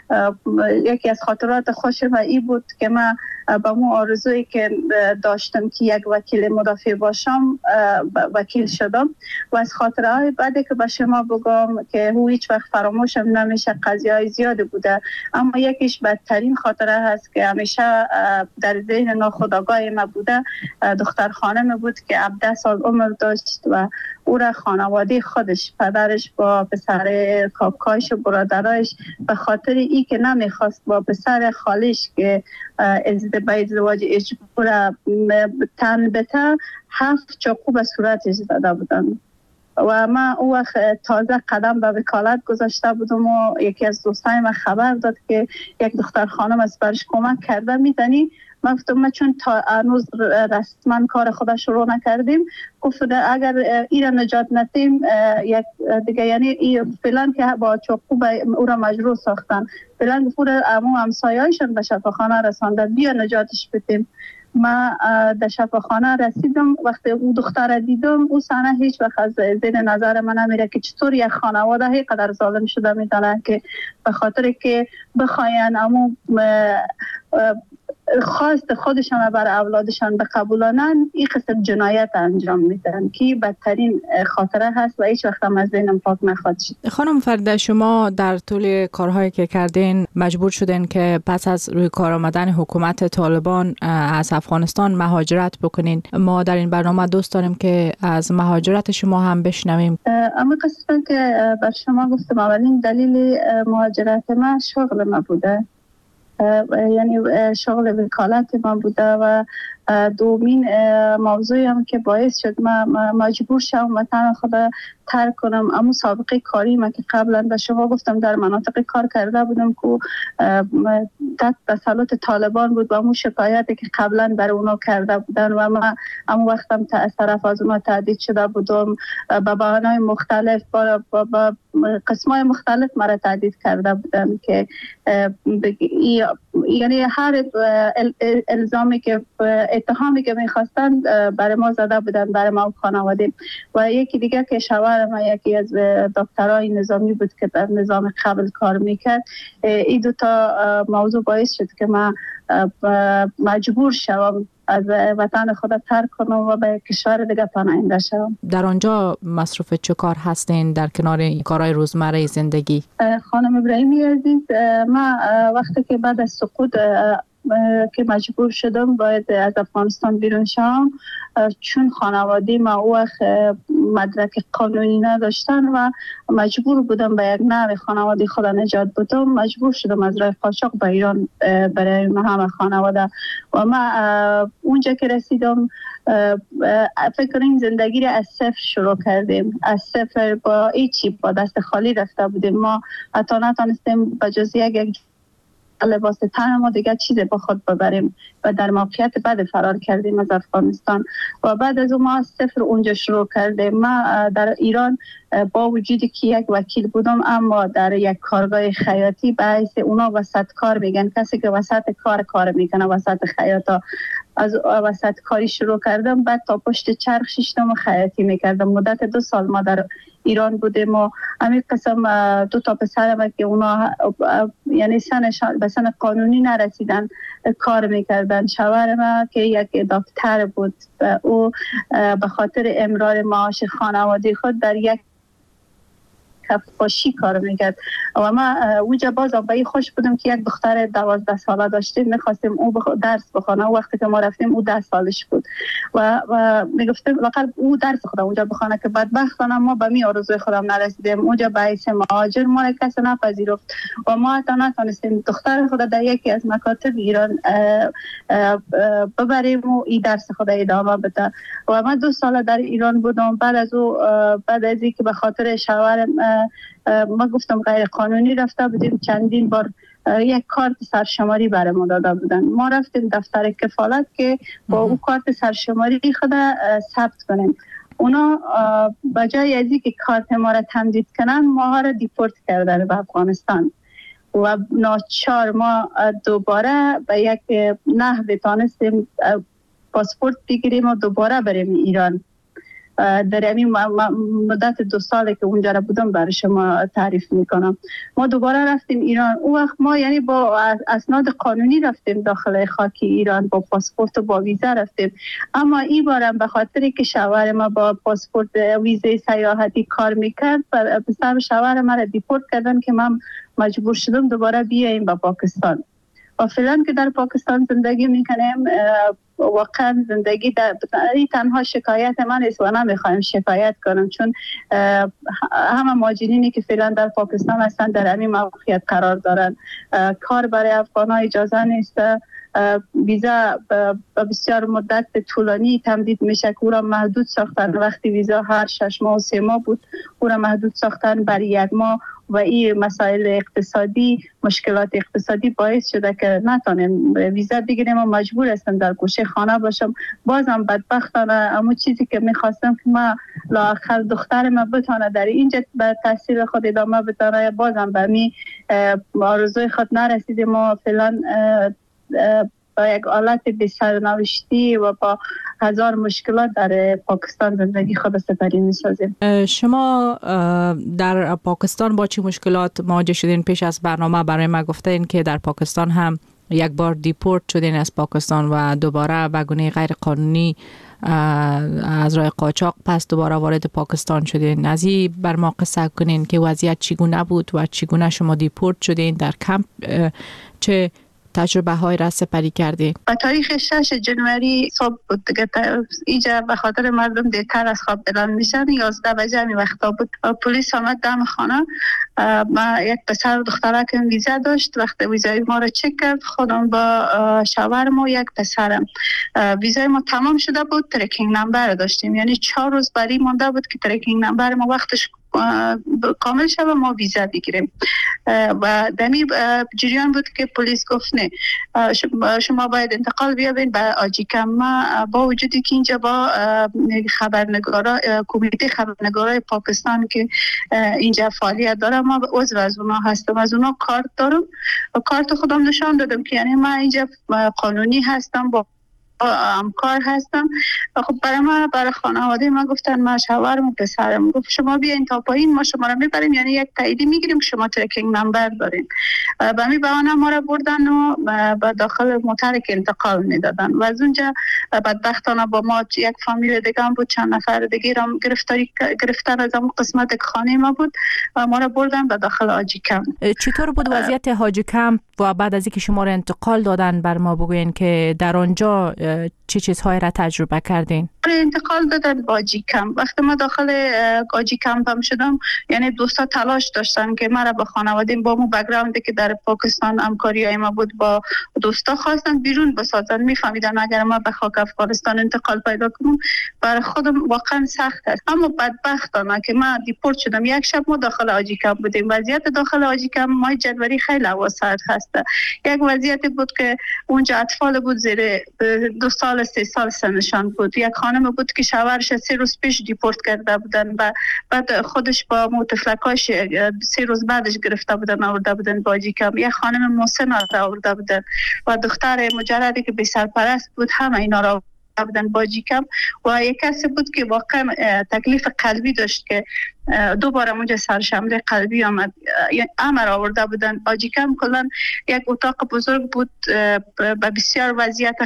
یکی از خاطرات خوش و این بود که من با مو آرزویی که داشتم که یک وکیل مدافع باشم وکیل شدم. و از خاطره های بعدی که به شما بگم که هیچ وقت فراموشم نمیشه، قضیه های زیاده بوده، اما یکیش بدترین خاطره هست که همیشه در ذهن ناخودآگاه ما بوده. دختر خانم بود که 17 سال عمر داشت و او را خانواده خودش، پدرش با پسر کاکایش و برادرایش به خاطر ای که نمیخواست با پسر خالش که ازدواج اجبار تن بته 7 چاقو به صورتش زده بودن. و من او وقت تازه قدم به وکالت گذاشته بودم و یکی از دوستای من خبر داد که یک دختر خانم از برش کمک کرده. میدانی من گفتم چون تا هنوز رسما کار خودش شروع نکردیم، گفت اگر این را نجات ندیم یک دیگه، یعنی فعلا که با چاقو او را مجروح ساختن، فعلا گفت امو همسایه‌ایشون به شفاخانه رساندن، بیا نجاتش بدیم. ما در شفاخانه رسیدم، وقتی او دختر دیدم او صحنه هیچ وقت از زیر نظر من نمیره که چطور یک خانواده هی قدر ظالم شده میدونن که به خاطر که بخواین اما خواست خودشان بر اولادشان بقبولانن این قسم جنایت انجام میدن که بدترین خاطره هست و هیچ وقت هم از ذهنم پاک نخواهد شد. خانم فرده، شما در طول کارهایی که کردین مجبور شدین که پس از روی کار آمدن حکومت طالبان از افغانستان مهاجرت بکنین. ما در این برنامه دوست داریم که از مهاجرت شما هم بشنویم. اما قسمت که بر شما گفتم اولین دلیل مهاجرت من شغل ما بوده، یعنی شغل وکالت من بوده و دومین موضوعی هم که باعث شد من مجبور شدم وطن خود ترک کنم. اما سابقه کاری من که قبلا به شما گفتم در مناطق کار کرده بودم که تحت تسلط طالبان بود و همون شکایتی که قبلا برای اونا کرده بودن و من همون وقتم از طرف از اونا تهدید شده بودم، به بهانه‌های مختلف با قسمای مختلف مرا تهدید کرده بودن که یعنی هر الزامی که اتهامی که میخواستن برای ما زده بودن، برای ما خانواده. و یکی دیگه که شوهر ما یکی از دکترای نظامی بود که در نظام قبل کار میکرد. این دو تا موضوع باعث شد که من مجبور شوم از وطن خود ترک کنم و به کشور دیگه پناهنده شوم. در آنجا مصروف چه کار هستین در کنار کارهای روزمره زندگی؟ خانم ابراهیمی عزیز، من وقتی که بعد از سقوط که مجبور شدم باید از افغانستان بیرون شم، چون خانواده ما او وقت مدرک قانونی نداشتن و مجبور بودم به یک نوع خانواده خود نجات بدم. مجبور شدم از راه قاچاق به ایران برای همه خانواده. و من اونجا که رسیدم فکر کنیم زندگی را از صفر شروع کردیم، از صفر با هیچی، با دست خالی رفته بودیم. ما حتی نتونستیم بجز یک لباس تن ما دیگه چیزی با خود ببریم و در موقعیت بعد فرار کردیم از افغانستان. و بعد از اون ما از صفر اونجا شروع کردیم. ما در ایران با وجودی که یک وکیل بودم، اما در یک کارگاه خیاطی به حیث اونا وسط کار میگن، کسی که وسط کار میکنه، وسط خیاطا. از وسط کاری شروع کردم، بعد تا پشت چرخ شیشتم خیاطی میکردم. مدت 2 سال ما در ایران بودیم و همین قسم 2 تا پسرم که اونا یعنی به سن قانونی نرسیدن کار میکردن. شوهر ما که یک دکتر بود، او به خاطر امرار معاش خانواده خود در یک کفاشی کار میکرد. و ما اونجا بازم به این خوش بودم که یک دختر 12 ساله داشتیم، میخواستیم او درس بخونه. وقتی که ما رفتیم او 10 سالش بود و میگفتیم لقد او درس خودم اونجا بخونه، که بدبختانه ما به می آرزوی خودم نرسیدیم. اونجا به حیث مهاجر ما را کسی نپذیرفت و ما حتی نتونستیم دختر خود در یکی از مکاتب ایران ببریم و این درس خود ادامه بده. و من 2 سال در ایران بودم. بعد از اینکه به خاطر شوهرم ما گفتم غیر قانونی رفته بودیم، چندین بار یک کارت سرشماری برای ما داده بودن. ما رفتیم دفتر کفالت که با اون کارت سرشماری خود ثبت کنیم. اونا بجای از اینکه کارت ما را تمدید کنن، ما را دیپورت کردن به افغانستان. و ناچار ما دوباره به یک نحو تانستیم پاسپورت بگیریم و دوباره بریم ایران. در همین مدت 2 ساله که اونجا را بودم برای شما تعریف میکنم. ما دوباره رفتیم ایران. اون وقت ما یعنی با اسناد قانونی رفتیم داخل خاک ایران، با پاسپورت و با ویزا رفتیم. اما این بارم به خاطر که شوهر ما با پاسپورت ویزای سیاحتی کار میکرد، پسر شوهر ما را دیپورت کردن که من مجبور شدم دوباره بیایم به پاکستان. و فعلا که در پاکستان زندگی میکنیم، واقعا زندگی تنها شکایت من است و نمیخوایم شکایت کنم، چون همه مهاجرینی که فعلا در پاکستان هستن در همین موقعیت قرار دارن. کار برای افغان‌ها اجازه نیست. ویزا بسیار مدت طولانی تمدید میشه که او را محدود ساختن. وقتی ویزا هر 6 ماه و 3 ماه بود، او را محدود ساختن برای 1 ماه. و این مسائل اقتصادی، مشکلات اقتصادی باعث شده که نتونیم ویزا بگیریم و مجبور هستم در گوشه خانه باشم. بازم بدبختانه اما چیزی که میخواستم که ما لااقل دختر ما بتونه در اینجا به تحصیل خود ادامه بده، بازم به می آرزوی خود نرسیدیم و فعلا با یک حالت بی سرنوشتی و با 1000 مشکلات در پاکستان زندگی خود سپری می‌سازیم. شما در پاکستان با چه مشکلات مواجه شدین؟ پیش از برنامه برای ما گفتین که در پاکستان هم یک بار دیپورت شدین از پاکستان و دوباره به گونه غیر قانونی از راه قاچاق پس دوباره وارد پاکستان شدین. از این بر ما قصه کنین که وضعیت چگونه بود و چگونه شما دیپورت شدین؟ در کمپ چه تجربه های را سپری کردی؟ با تاریخ 6 جنوری صبح بود دیگه. اینجا به خاطر مردم دیرتر از خواب بلند میشن. 11 بجه می وقتا بود. پلیس آمد دم خانه. ما یک پسر و دختره که ویزا داشت. وقتی ویزای ما را چک کرد، خودم با شوهرم و یک پسرم، ویزای ما تمام شده بود. ترکینگ نمبر داشتیم، یعنی 4 روز بری مونده بود که ترکینگ نمبر ما وقتش کامل شد و ما ویزا بگیریم. و دمی جریان بود که پلیس گفت نه شما باید انتقال بیابین به آجیکم. ما با وجودی که اینجا با خبرنگارا کمیته خبرنگارای پاکستان که اینجا فعالیت داره، ما عضو از اونا هستم، از اونا کارت دارم و کارت خودم نشان دادم که یعنی من اینجا قانونی هستم، با همکار هستم. خب برای خانواده ما گفتن ما شوهرم و پسرم گفت شما بیاین تا پایین ما شما رو میبریم، یعنی یک تاییدی میگیریم که شما ترکینگ نمبر دارین. به می بهانه ما رو بردن و به داخل موتر که انتقال میدادن و از اونجا بدبختانه با ما یک فامیل دیگه هم بود، چند نفر دیگه هم گرفتن از اون قسمت خانه ما بود و ما رو بردن به داخل حاجی کمپ. چطور بود وضعیت حاجی کمپ و بعد از اینکه شما رو انتقال دادن بر ما بگوین که در آنجا چه چیزهایی را تجربه کردین؟ انتقال دادن با حاجی کمپ. وقتی ما داخل حاجی کمپ هم شدم، یعنی دوستا تلاش داشتن که ما را به خانواده با مو بک‌گراندی که در پاکستان همکاریای ما بود با دوستا خواستن بیرون بسازن. میفهمیدن اگر ما به خاک افغانستان انتقال پیدا کنم برای خودم واقعا سخت است. اما بدبختانه که ما دیپورت شدم، یک شب ما داخل حاجی کمپ بودیم. وضعیت داخل حاجی کمپ ماه جنوری خیلی واسع هست. یک وضعیت بود که اونجا اطفال بود زیر 2 سال 3 سال سنشان بود. یک خانم بود که شوهرش 3 روز پیش دیپورت کرده بودن و بعد خودش با متفلکاش 3 روز بعدش گرفته بودن آورده بودن با حاجی کمپ. یک خانم محسن آورده بودن و دختر مجردی که بی سرپرست بود، همه اینا را بودن با حاجی کمپ. و یک کسی بود که واقعا تکلیف قلبی داشت که 2 بار اونجا سرشمل قلبی آمد، امر آورده بودن. حاجی کمپ کلا یک اتاق بزرگ بود با بسیار وضعیت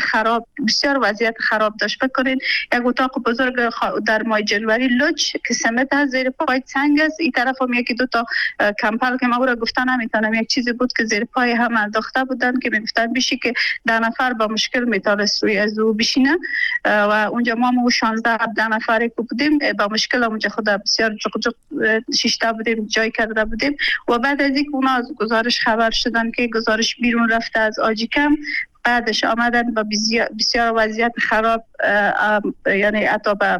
خراب داشت. فکر کنین یک اتاق بزرگ در ماه جنوری لوچ که سمت از زیر پای سنگ است، این طرف هم 1-2 تا کمپل که ما رو گفتن نمیتونم، یک چیزی بود که زیر پای هم انداخته بودن که میگفتن بشی که 10 نفر با مشکل میتونست روی از او بشینه. و اونجا ما 16-17 نفری که بودیم با مشکل اونجا خدا بسیار جق 6 تا بودیم جای کرده بودیم. و بعد از اینکه اونا از گزارش خبر شدن که گزارش بیرون رفته از حاجی کمپ، بعدش آمدن و بسیار وضعیت خراب، یعنی حتی به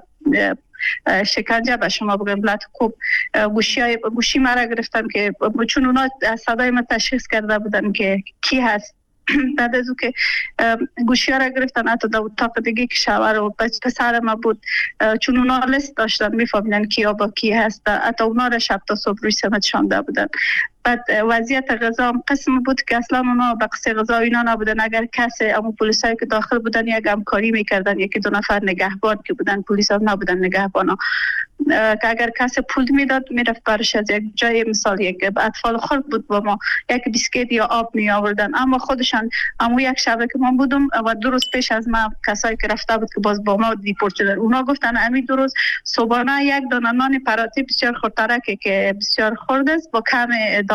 شکنجه به شما بگم بلد کوب گوشی مرا گرفتن که چون اونا صدای ما تشخیص کرده بودن که کی هست. بعد از او که گوشی ها را گرفتن، حتی در اتاق دیگه که شوهر و پسر ما بود، چون اونا لیست داشتن میفهمیدن کیا با کی هست، حتی اونا را شب تا صبح روی سمت شانده بودن. بعد وضعیت غذا هم قسم بود که اصلا اونا به قصه غذا اینا نبودن. اگر کسی اما پلیسایی که داخل بودن یک همکاری میکردن، 1-2 نفر نگهبان که بودن، پلیس ها نبودن نگهبانا، که اگر کسی پول میداد میرفت برش از یک جای، مثال یک اطفال خرد بود با ما یک بیسکیت یا آب می آوردن. اما خودشان اما یک شب که من بودم و 2 روز پیش از ما کسایی که رفته بود که باز با ما دیپورت شدن، اونا گفتن همین 2 روز صبحانه یک دانه نان پراتی بسیار خردترکه که بسیار خرد است با کم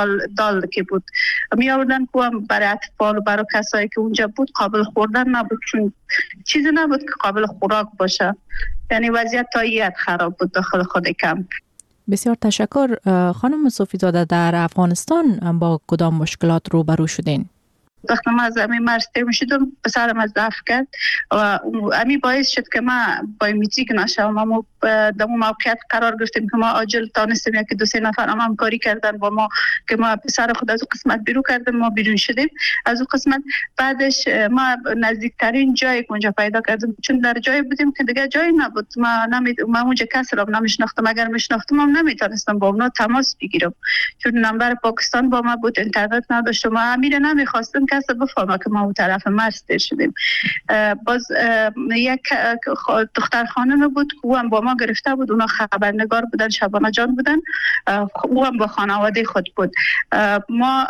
دال که بود می آوردن که برای اطفال و برای کسایی که اونجا بود قابل خوردن نبود، چون چیزی نبود که قابل خوراک باشه. یعنی وضعیت تایید خراب بود داخل خود کمپ. بسیار تشکر. خانم صوفی زاده، در افغانستان با کدام مشکلات روبرو شدین؟ وقتی ما از امی مرسته می شدم پسرم از دفع کرد و امی باعث شد که ما بایومتریک نشوم. ما در اون موقعیت قرار گرفتیم که ما عاجل تانستیم یکی 2-3 نفر هم همکاری کردن با ما که ما پسر خود از اون قسمت بیرون کردیم، ما بیرون شدیم از اون قسمت. بعدش ما نزدیکترین جایی که اونجا پیدا کردیم، چون در جایی بودیم که دیگه جایی نبود. ما اونجا کسی را نمیشناختم، اگر میشناختم هم نمیتونستم با اونا تماس بگیرم چون نمبر پاکستان با ما بود، اینترنت نداشتم. ما امیر نمیخواستم کسی بفهمه که ما اون طرف مرز شدیم. باز یک دختر خانم بود که او هم با ما گرفته بود، اونا خبرنگار بودن، شبانه جان بودن، او هم با خانواده خود بود. ما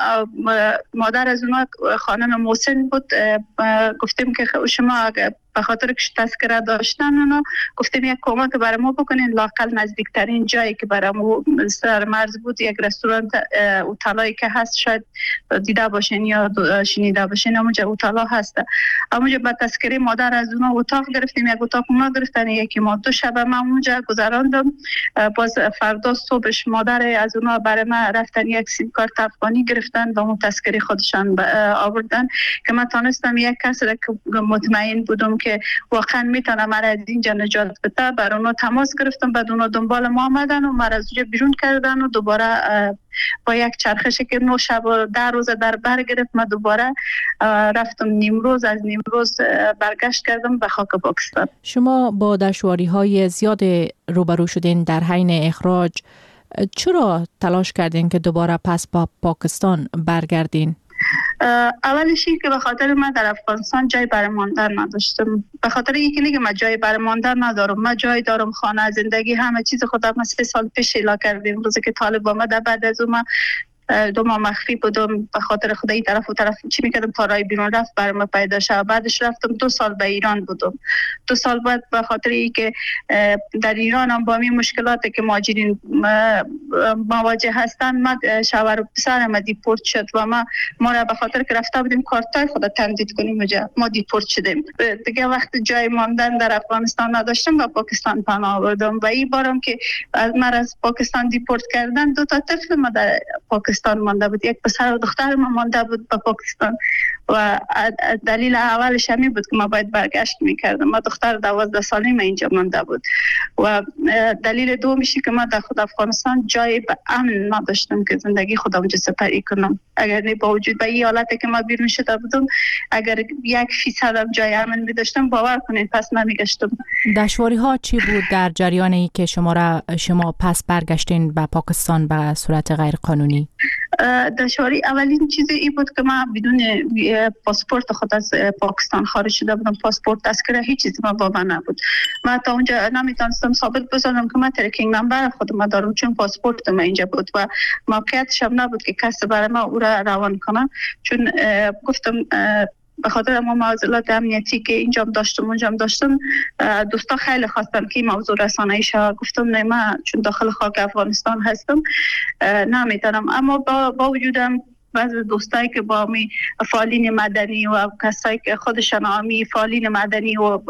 مادر از اونا خانم محسن بود، گفتیم که شما به خاطر که تذکره داشتن اونا گفتیم یک کمک برای ما بکنین، لاقل نزدیکترین جایی که برای ما سر مرز بود یک رستوران اوتالایی که هست، شاید دیده باشین یا شنیده باشین، اونجا اوتالا هست. اونجا با تذکره مادر از اونا اتاق گرفتیم، یک اتاق اونا گرفتن، یکی ما 2 شب من اونجا گذراندم. باز فردا صبحش مادر از اونا برای ما رفتن یک سیم کارت افغانی گرفتن و اون تذکره خودشان آوردن که من تانستم یک کس را که مطمئن بودم که واقعا میتونه مرا از اینجا نجات بده بر اونا تماس گرفتم. بعد اونا دنبال ما آمدن و مرا از اونجا بیرون کردن و دوباره با یک چرخشی که 9 شب و 10 روز در بر گرفت ما دوباره رفتم نیمروز. از نیمروز برگشت کردم به خاک پاکستان. شما با دشواری‌های زیاد روبرو شدین در حین اخراج. چرا تلاش کردین که دوباره پس با پاکستان برگردین؟ اولش این که به خاطر من در افغانستان جای برای ماندن نداشتم. به خاطر اینکه نگم من جای برای ماندن ندارم. من جای دارم، خانه، زندگی، همه چیز خودم. ما 3 سال پیش اعلام کردیم روزی که طالب آمد. بعد از اون 2 ماه مخفی بودم به خاطر خدا. این طرف و طرف چی میکردم تا رای بیرون رفت برای من پیدا شد. بعدش رفتم 2 سال به ایران بودم. 2 سال بعد به خاطر اینکه در ایران هم با این مشکلاتی که مهاجرین مواجه هستن، ما شوهر و پسر ما دیپورت شد و ما را به خاطر که رفته بودیم کارتای خود تمدید کنیم ما دیپورت شدیم. دیگه وقت جای ماندن در افغانستان نداشتم و پاکستان پناه بردم. و این بارم که من از پاکستان دیپورت کردن 2 تا طفل ما در پاکستان مانده بود. یک پسر و دختر ما مانده بود به پاکستان و دلیل اولش همین بود که ما باید برگشت میکردم. ما دختر 12 ساله ما اینجا مانده بود و دلیل دومیشی که ما در خود افغانستان جای به امن نداشتم که زندگی خودم اونجا سپری کنم. اگر نه با وجود به این حالتی که ما بیرون شده بودم، اگر 1% هم جای امن می‌داشتم باور کنین پس نمیگشتم. دشواری ها چی بود در جریان ای که شما پس برگشتین به پاکستان به صورت غیر قانونی؟ دشواری اولین چیز این بود که من بدون پاسپورت خود از پاکستان خارج شده بودم. پاسپورت تذکره هیچ چیزی با من نبود. من تا اونجا نمیتونستم ثابت بسازم که من ترکینگ نمبر خودم دارم، چون پاسپورت من اینجا بود و موقعیتش هم نبود که کسی برای ما او را روان کنه. چون گفتم به خاطر ما معضلات امنیتی که اینجا داشتم اونجا داشتم، دوستا خیلی خواستن که این موضوع رسانه‌ای شه. گفتم نه، من چون داخل خاک افغانستان هستم نمیتونم. اما با وجودم بعض دوستایی که با می فعالین مدنی و کسایی که خودشان عامی فعالین مدنی و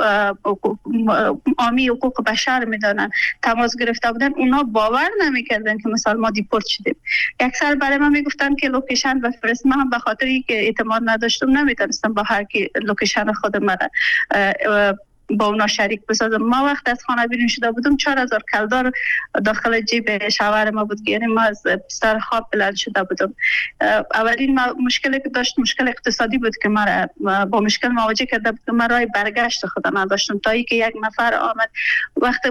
عامی حقوق بشر میدانن تماس گرفته بودن، اونا باور نمیکردن که مثلا ما دیپورت شدیم. اکثر برای من میگفتن که لوکیشن بفرست. من به خاطر اینکه اعتماد نداشتم نمیتونستم با هر کی لوکیشن خود من با اونا شریک بسازم. ما وقت از خانه بیرون شده بودم 4000 کلدار داخل جیب شوهر ما بود، یعنی ما از سر خواب بلند شده بودم. اولین مشکلی که داشت مشکل اقتصادی بود که من با مشکل مواجه کرده بود که من راه برگشت خودم نداشتم تا اینکه یک نفر آمد وقت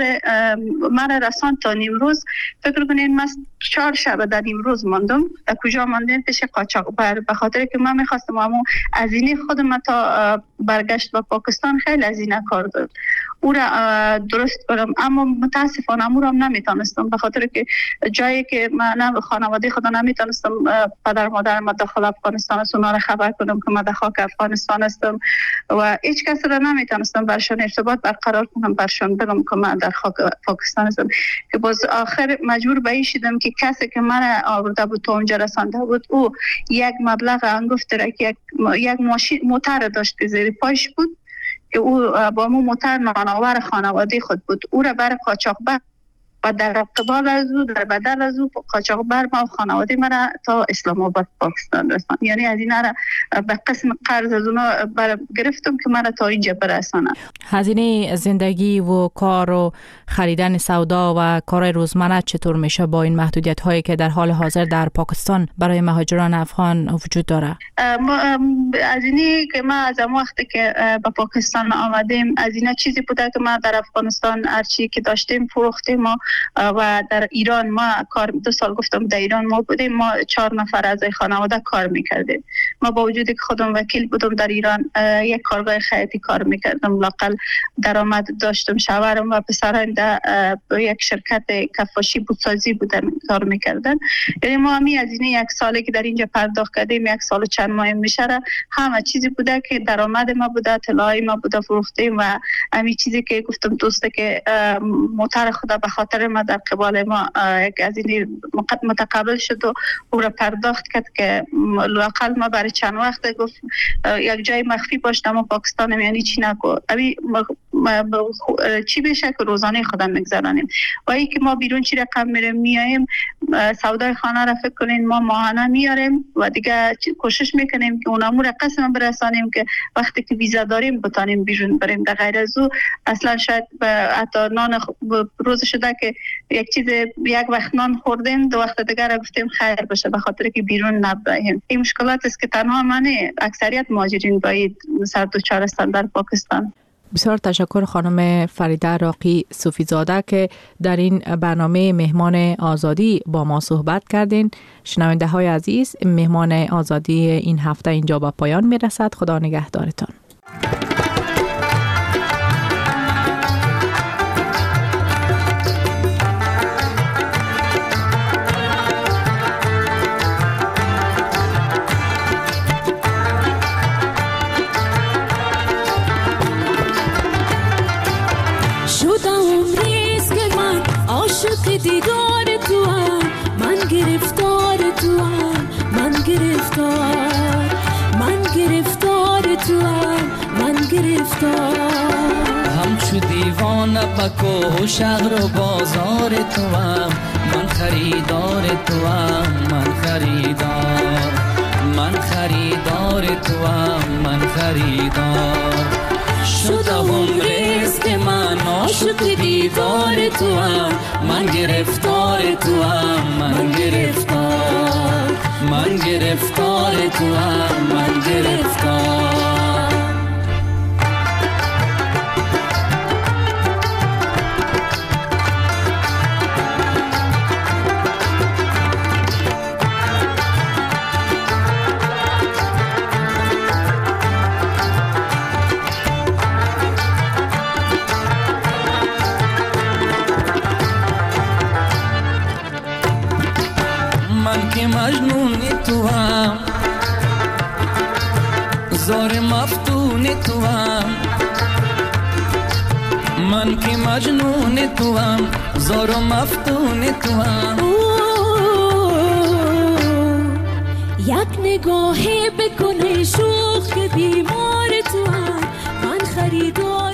من رسان تا نیمروز. فکر کنین من 4 شب در نیمروز ماندم. در کجا ماندم؟ پیش قاچاقبر. به خاطر که من میخواستم اما هزینه خودم تا برگشت به پاکستان خیلی هزینه کار داد او را درست کنم، اما متاسفانه امور هم نمیتونستم به خاطر که جایی که من خانواده خدا نمیتونستم پدر مادر ما داخل افغانستان است اونا را خبر کنم که من در خاک افغانستان هستم و هیچ کس را نمیتونستم برشان ارتباط برقرار کنم، برشان بگم که من در خاک پاکستان هستم. که باز آخر مجبور به این شدم که کسی که من آورده بود تا اونجا رسانده بود او یک مبلغ انگفت که یک ماشین موتر داشت که زیر پایش بود که او با مو موتر نانآور خانواده خود بود. او را برای قاچاقبر و در قبال از او در بدل از او قاچاقبر ما خانواده مرا تا اسلام آباد پاکستان رساند. یعنی از این را به قسم قرض از اونا گرفتم که مرا تا اینجا برسانند. هزینه زندگی و کار و خریدن سودا و کار روزمره چطور میشه با این محدودیت هایی که در حال حاضر در پاکستان برای مهاجران افغان وجود داره؟ از اینی که ما از وقتی که به پاکستان آمدیم از اینا چیزی بوده که ما در افغانستان هرچی که داشتیم فروختیم و در ایران ما کار 2 سال گفتم در ایران ما بودیم. ما 4 نفر از خانواده کار میکردیم. ما با وجودی که خودم وکیل بودم در ایران یک کارگاه خیاطی کار میکردم، لاقل درآمد داشتم. شوهرم و پسرم در یک شرکت کفاشی بوتسازی بودن کار میکردن. یعنی ما همی از این 1 سالی که در اینجا پرداخت کردیم 1 سال و چند ماه میشه همه چیزی بوده که درآمد ما بوده، طلای ما بوده فروختیم و همین چیزی که گفتم دوسته که موتر خدا به خاطر ما در قبال ما یک از این متقابل شد و او را پرداخت کرد که لاقل ما برای چند وقت گفت یک جای مخفی باشتم و پاکستان یعنی چی نکو چی بشه که روزانه خودم میگذرانیم و ای که ما بیرون چی رقم میریم میاییم سودای خانه را فکر کنین ما ماهانه میاریم و دیگه کوشش میکنیم که اونامو را قسم برسانیم که وقتی که ویزا داریم بتانیم بیرون بریم. در غیر از او اصلا شاید حتی نان روز شده که یک وقت نان خوردیم، 2 وقت دیگر گفتیم خیر باشه به خاطر که بیرون نبریم. این مشکلات است که تنها منه، اکثریت مهاجرین باید سر دوچار هستند در پاکستان. بسیار تشکر خانم فریده عراقی صوفیزاده که در این برنامه مهمان آزادی با ما صحبت کردین. شنونده های عزیز، مهمان آزادی این هفته اینجا به پایان می رسد. خدا نگهدارتان. دیدار تو هم من گرفتار تو هم من گرفتار من گرفتار تو هم من گرفتار همچو دیوانه بکو شهر و بازار تو هم من خریدار تو هم من خریدار من خریدار تو هم من خریدار شدم رزق من عاشق دیدار تو هم من گرفتار تو هم من گرفتار من گرفتار تو هم من گرفتار مجنون تو هم زار مفتون تو هم من که مجنون تو هم زار مفتون تو هم یک نگاهی بکنه شوخ بیمار تو هم من خریدار